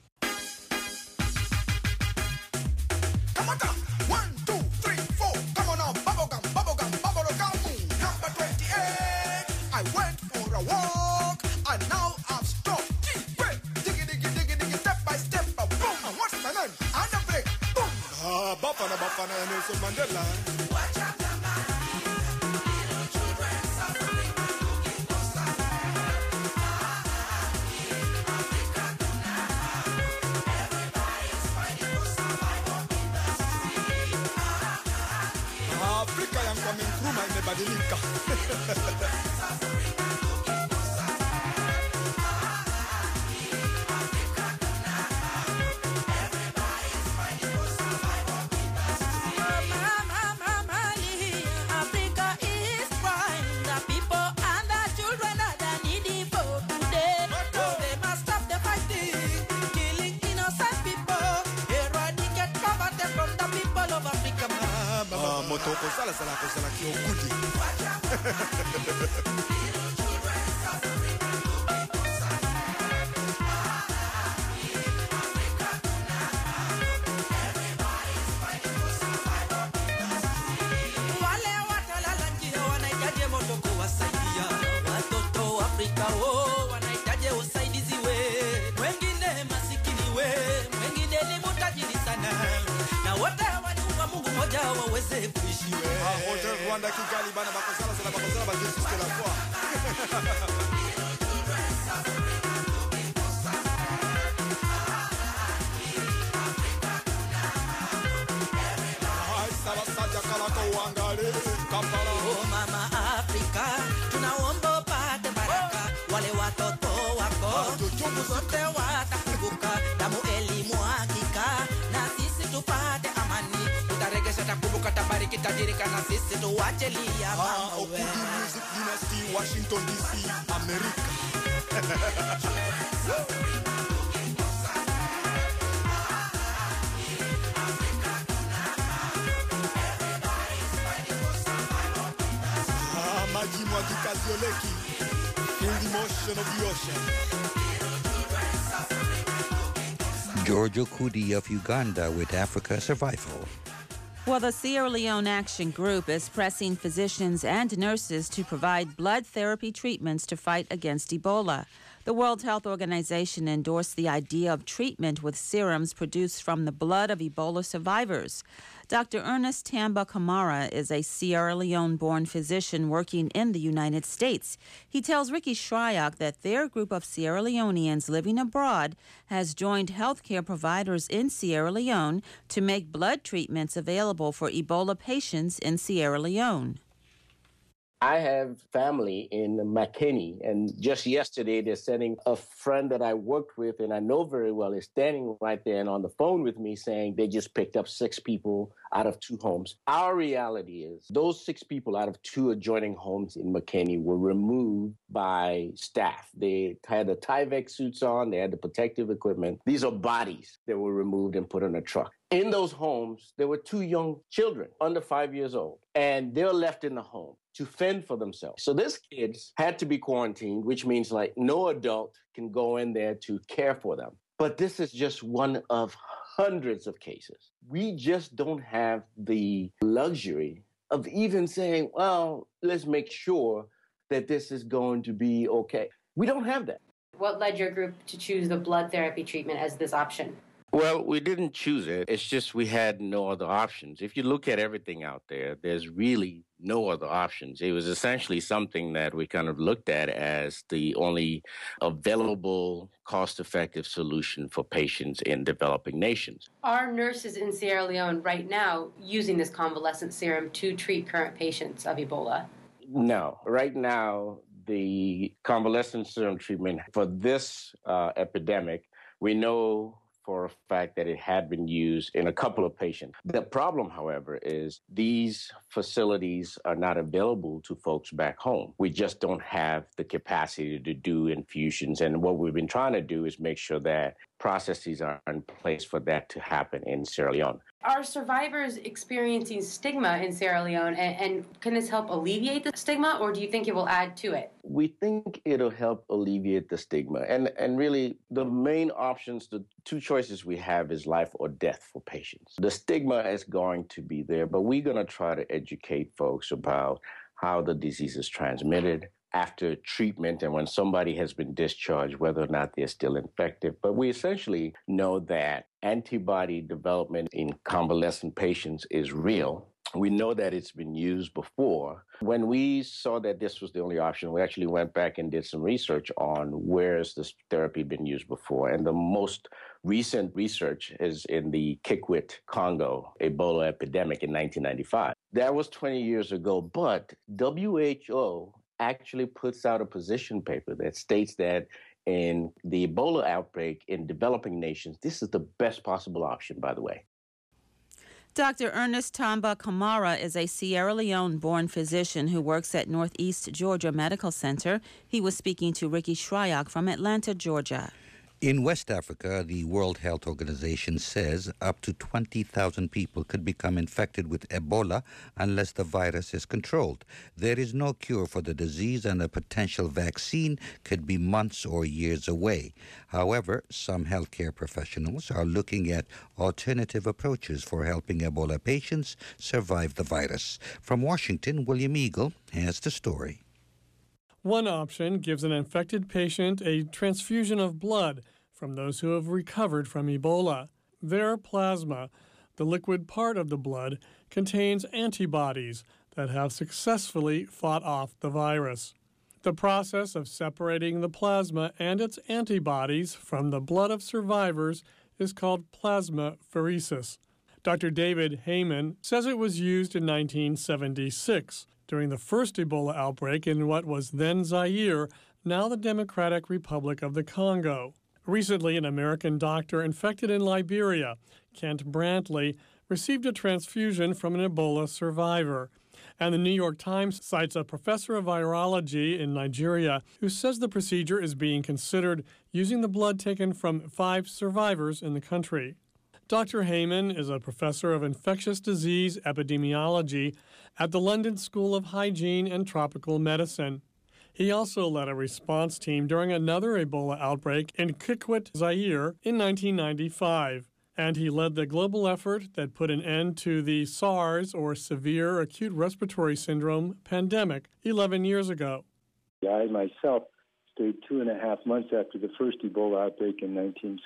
Bafana Nelson Mandela. Watch out, little children suffering and looking for Africa tonight. Everybody's fighting for survival in the street. Africa, I'm coming through my Nebadilika. Suffering and looking for Rwanda Kigali bana bakosala sala bakosala ba jusqu'à la fois. Oh mama Afrika, tunaomba upate baraka, wale watoto wako chungu zote watafunguka, damu elimu hakika, na sisi tupate amani, utaregesha takumbuka, tabariki, tajirika, na sisi tuwachelia mama we. Music Dynasty, Washington DC, America. Maji mwagika zioleki, in the motion of the ocean. Giorgio Kudi of Uganda with Africa Survival. Well, the Sierra Leone Action Group is pressing physicians and nurses to provide blood therapy treatments to fight against Ebola. The World Health Organization endorsed the idea of treatment with serums produced from the blood of Ebola survivors. Dr. Ernest Tamba Kamara is a Sierra Leone-born physician working in the United States. He tells Ricky Shryock that their group of Sierra Leoneans living abroad has joined healthcare providers in Sierra Leone to make blood treatments available for Ebola patients in Sierra Leone. I have family in McKinney, and just yesterday they're sending a friend that I worked with and I know very well is standing right there and on the phone with me saying they just picked up 6 people out of 2 homes. Our reality is those 6 people out of 2 adjoining homes in McKinney were removed by staff. They had the Tyvek suits on, they had the protective equipment. These are bodies that were removed and put on a truck. In those homes, there were 2 young children under 5 years old, and they're left in the home to fend for themselves. So these kids had to be quarantined, which means like no adult can go in there to care for them. But this is just one of hundreds of cases. We just don't have the luxury of even saying, well, let's make sure that this is going to be okay. We don't have that. What led your group to choose the blood therapy treatment as this option? Well, we didn't choose it. It's just we had no other options. If you look at everything out there, there's really no other options. It was essentially something that we kind of looked at as the only available, cost-effective solution for patients in developing nations. Are nurses in Sierra Leone right now using this convalescent serum to treat current patients of Ebola? No. Right now, the convalescent serum treatment for this epidemic, we know for a fact that it had been used in a couple of patients. The problem, however, is these facilities are not available to folks back home. We just don't have the capacity to do infusions. And what we've been trying to do is make sure that processes are in place for that to happen in Sierra Leone. Are survivors experiencing stigma in Sierra Leone, and can this help alleviate the stigma, or do you think it will add to it? We think it'll help alleviate the stigma. And really, the main options, the 2 choices we have is life or death for patients. The stigma is going to be there, but we're going to try to educate folks about how the disease is transmitted after treatment and when somebody has been discharged, whether or not they're still infected. But we essentially know that antibody development in convalescent patients is real. We know that it's been used before. When we saw that this was the only option, we actually went back and did some research on where has this therapy been used before. And the most recent research is in the Kikwit, Congo Ebola epidemic in 1995. That was 20 years ago, but WHO actually puts out a position paper that states that in the Ebola outbreak in developing nations, this is the best possible option, by the way. Dr. Ernest Tamba Kamara is a Sierra Leone-born physician who works at Northeast Georgia Medical Center. He was speaking to Ricky Shryock from Atlanta, Georgia. In West Africa, the World Health Organization says up to 20,000 people could become infected with Ebola unless the virus is controlled. There is no cure for the disease, and a potential vaccine could be months or years away. However, some healthcare professionals are looking at alternative approaches for helping Ebola patients survive the virus. From Washington, William Eagle has the story. One option gives an infected patient a transfusion of blood from those who have recovered from Ebola. Their plasma, the liquid part of the blood, contains antibodies that have successfully fought off the virus. The process of separating the plasma and its antibodies from the blood of survivors is called plasmapheresis. Dr. David Heyman says it was used in 1976. During the first Ebola outbreak in what was then Zaire, now the Democratic Republic of the Congo. Recently, an American doctor infected in Liberia, Kent Brantley, received a transfusion from an Ebola survivor. And the New York Times cites a professor of virology in Nigeria who says the procedure is being considered using the blood taken from 5 survivors in the country. Dr. Heyman is a professor of infectious disease epidemiology at the London School of Hygiene and Tropical Medicine. He also led a response team during another Ebola outbreak in Kikwit, Zaire in 1995. And he led the global effort that put an end to the SARS, or Severe Acute Respiratory Syndrome, pandemic 11 years ago. I myself stayed 2.5 months after the first Ebola outbreak in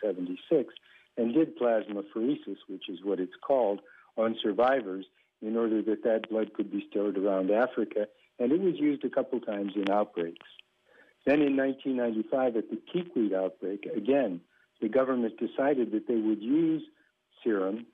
1976 and did plasmapheresis, which is what it's called, on survivors in order that that blood could be stored around Africa, and it was used a couple times in outbreaks. Then in 1995, at the Kikwit outbreak, again, the government decided that they would use serum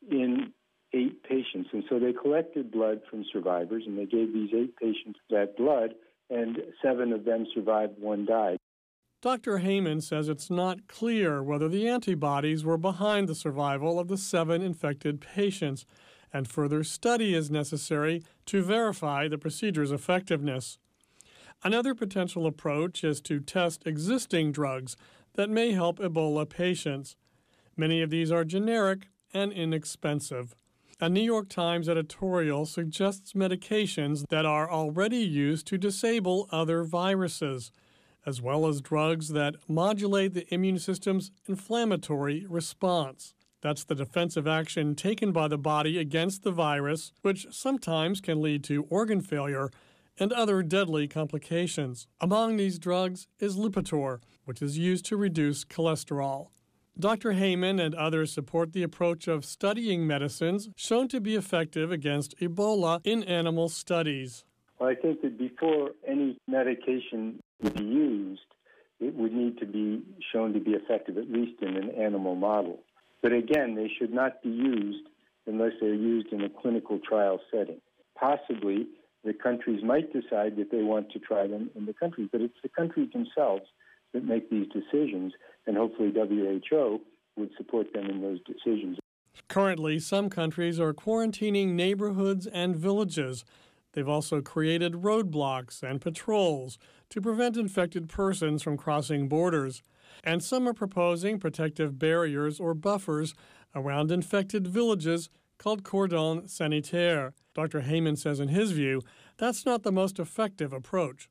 in 8 patients, and so they collected blood from survivors, and they gave these 8 patients that blood, and 7 of them survived, 1 died. Dr. Heyman says it's not clear whether the antibodies were behind the survival of the 7 infected patients, and further study is necessary to verify the procedure's effectiveness. Another potential approach is to test existing drugs that may help Ebola patients. Many of these are generic and inexpensive. A New York Times editorial suggests medications that are already used to disable other viruses, as well as drugs that modulate the immune system's inflammatory response. That's the defensive action taken by the body against the virus, which sometimes can lead to organ failure and other deadly complications. Among these drugs is Lipitor, which is used to reduce cholesterol. Dr. Heyman and others support the approach of studying medicines shown to be effective against Ebola in animal studies. Well, I think that before any medication would be used, it would need to be shown to be effective, at least in an animal model. But again, they should not be used unless they're used in a clinical trial setting. Possibly, the countries might decide that they want to try them in the country, but it's the countries themselves that make these decisions, and hopefully WHO would support them in those decisions. Currently, some countries are quarantining neighborhoods and villages. They've also created roadblocks and patrols to prevent infected persons from crossing borders. And some are proposing protective barriers or buffers around infected villages called cordon sanitaire. Dr. Heyman says in his view, that's not the most effective approach.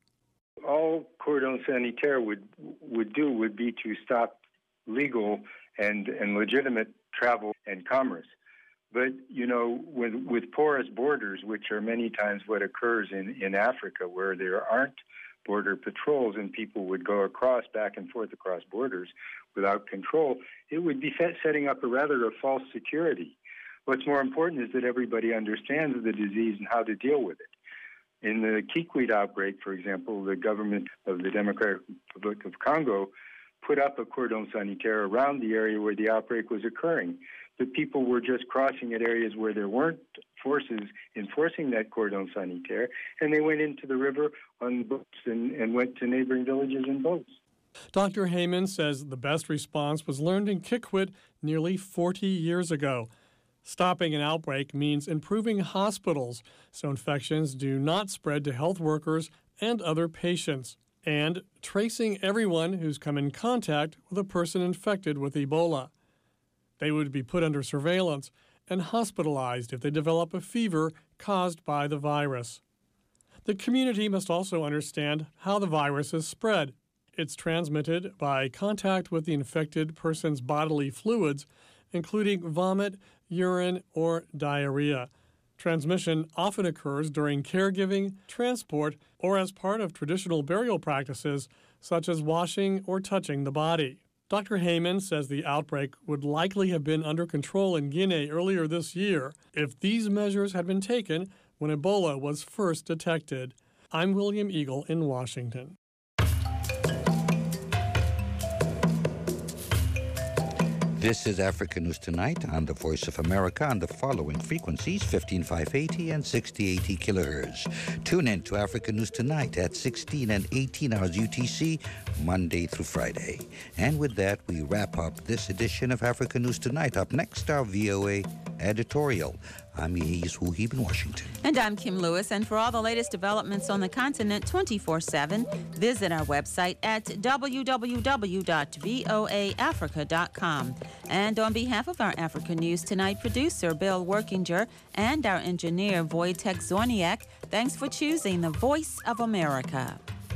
All cordon sanitaire would do would be to stop legal and legitimate travel and commerce. But, you know, with porous borders, which are many times what occurs in Africa, where there aren't border patrols and people would go back and forth across borders without control, it would be setting up a false security. What's more important is that everybody understands the disease and how to deal with it. In the Kikwit outbreak, for example, the government of the Democratic Republic of Congo put up a cordon sanitaire around the area where the outbreak was occurring. But people were just crossing at areas where there weren't forces enforcing that cordon sanitaire, and they went into the river on boats and went to neighboring villages in boats. Dr. Heyman says the best response was learned in Kikwit nearly 40 years ago. Stopping an outbreak means improving hospitals so infections do not spread to health workers and other patients. and tracing everyone who's come in contact with a person infected with Ebola. They would be put under surveillance and hospitalized if they develop a fever caused by the virus. The community must also understand how the virus is spread. It's transmitted by contact with the infected person's bodily fluids, including vomit, urine, or diarrhea. Transmission often occurs during caregiving, transport, or as part of traditional burial practices, such as washing or touching the body. Dr. Heyman says the outbreak would likely have been under control in Guinea earlier this year if these measures had been taken when Ebola was first detected. I'm William Eagle in Washington. This is Africa News Tonight on the Voice of America on the following frequencies, 15580 and 6080 kilohertz. Tune in to Africa News Tonight at 16 and 18 hours UTC, Monday through Friday. And with that, we wrap up this edition of Africa News Tonight. Up next, our VOA editorial. I'm Yehis Wuhib in Washington. And I'm Kim Lewis. And for all the latest developments on the continent 24/7, visit our website at www.voaafrica.com. And on behalf of our Africa News Tonight producer, Bill Workinger, and our engineer, Wojtek Zorniak, thanks for choosing the Voice of America.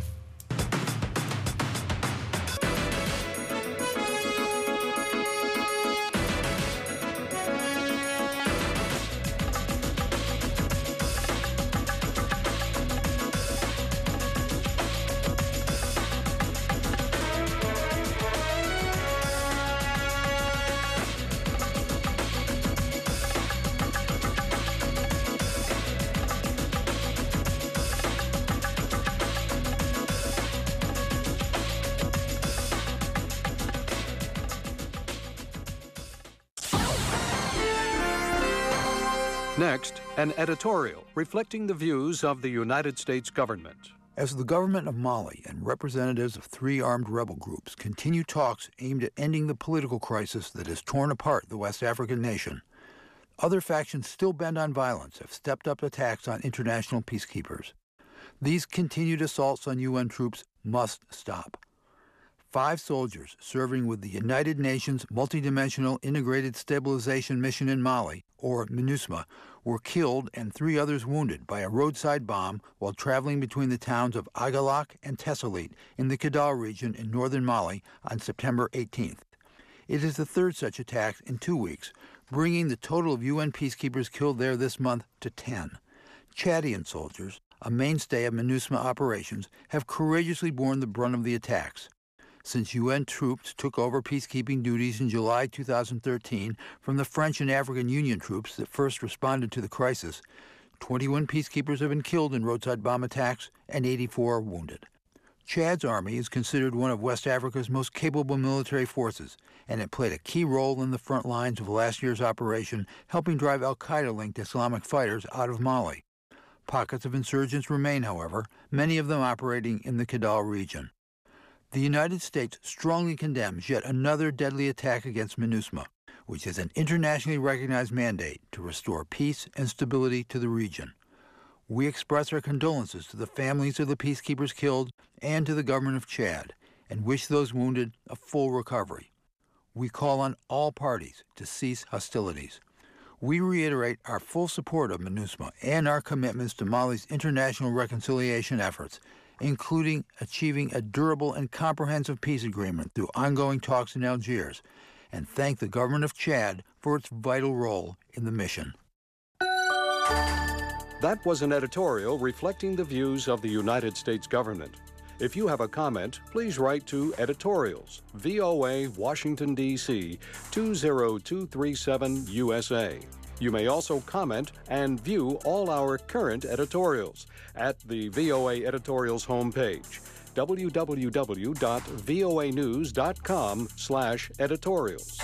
Next, an editorial reflecting the views of the United States government. As the government of Mali and representatives of 3 armed rebel groups continue talks aimed at ending the political crisis that has torn apart the West African nation, other factions still bent on violence have stepped up attacks on international peacekeepers. These continued assaults on UN troops must stop. 5 soldiers serving with the United Nations Multidimensional Integrated Stabilization Mission in Mali, or MINUSMA, were killed and 3 others wounded by a roadside bomb while traveling between the towns of Agalak and Tessalit in the Kidal region in northern Mali on September 18th. It is the 3rd such attack in 2 weeks, bringing the total of UN peacekeepers killed there this month to 10. Chadian soldiers, a mainstay of MINUSMA operations, have courageously borne the brunt of the attacks. Since UN troops took over peacekeeping duties in July 2013 from the French and African Union troops that first responded to the crisis, 21 peacekeepers have been killed in roadside bomb attacks and 84 wounded. Chad's army is considered one of West Africa's most capable military forces, and it played a key role in the front lines of last year's operation, helping drive al-Qaeda-linked Islamic fighters out of Mali. Pockets of insurgents remain, however, many of them operating in the Kidal region. The United States strongly condemns yet another deadly attack against MINUSMA, which is an internationally recognized mandate to restore peace and stability to the region. We express our condolences to the families of the peacekeepers killed and to the government of Chad, and wish those wounded a full recovery. We call on all parties to cease hostilities. We reiterate our full support of MINUSMA and our commitments to Mali's international reconciliation efforts, including achieving a durable and comprehensive peace agreement through ongoing talks in Algiers, and thank the government of Chad for its vital role in the mission. That was an editorial reflecting the views of the United States government. If you have a comment, please write to Editorials, VOA, Washington, D.C., 20237 USA. You may also comment and view all our current editorials at the VOA Editorials homepage, www.voanews.com/editorials.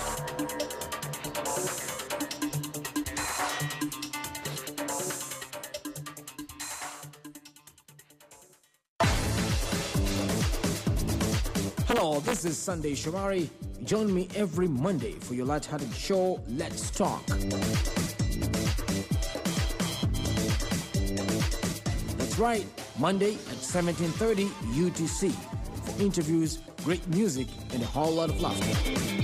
Hello, this is Sunday Shomari. Join me every Monday for your light-hearted show, Let's Talk. That's right. Monday at 17:30 UTC. For interviews, great music, and a whole lot of laughter.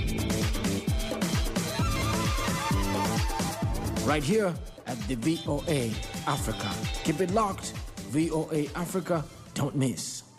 Right here at the VOA Africa. Keep it locked. VOA Africa, don't miss.